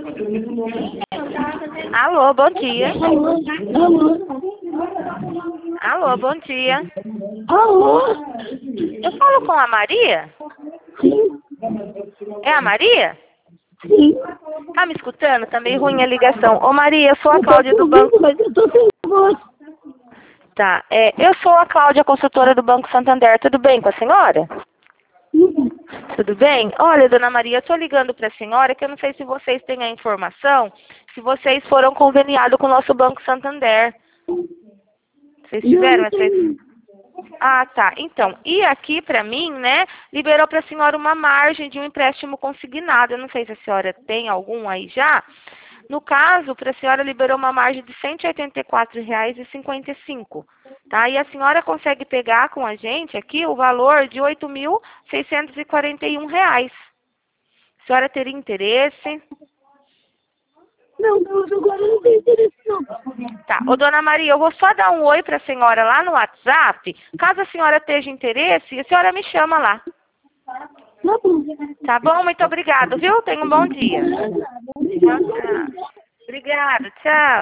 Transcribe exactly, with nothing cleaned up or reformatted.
Alô, bom dia. Alô? Alô, bom dia. Alô? Eu falo com a Maria? Sim. É a Maria? Sim. Tá me escutando? Tá meio ruim a ligação. Ô Maria, eu sou a Eu tô Cláudia te do ouvindo, Banco... mas eu tô sem voz. Tá, é, eu sou a Cláudia, consultora do Banco Santander. Tudo bem com a senhora? Uhum. Tudo bem? Olha, dona Maria, eu tô ligando para a senhora que eu não sei se vocês têm a informação, se vocês foram conveniados com o nosso Banco Santander. Vocês Não, tiveram não essa... tem. Ah, tá. Então, e aqui para mim, né, liberou para a senhora uma margem de um empréstimo consignado. Eu não sei se a senhora tem algum aí já. No caso, para a senhora liberou uma margem de cento e oitenta e quatro reais e cinquenta e cinco centavos, tá? E a senhora consegue pegar com a gente aqui o valor de oito mil seiscentos e quarenta e um reais. A senhora teria interesse? Não, não, agora não tem interesse, não. Tá. Ô, dona Maria, eu vou só dar um oi para a senhora lá no WhatsApp. Caso a senhora esteja interesse, a senhora me chama lá. Tá bom. Tá bom? Muito obrigado, viu? Tenha um bom dia. Tchau, tchau. Obrigada, tchau.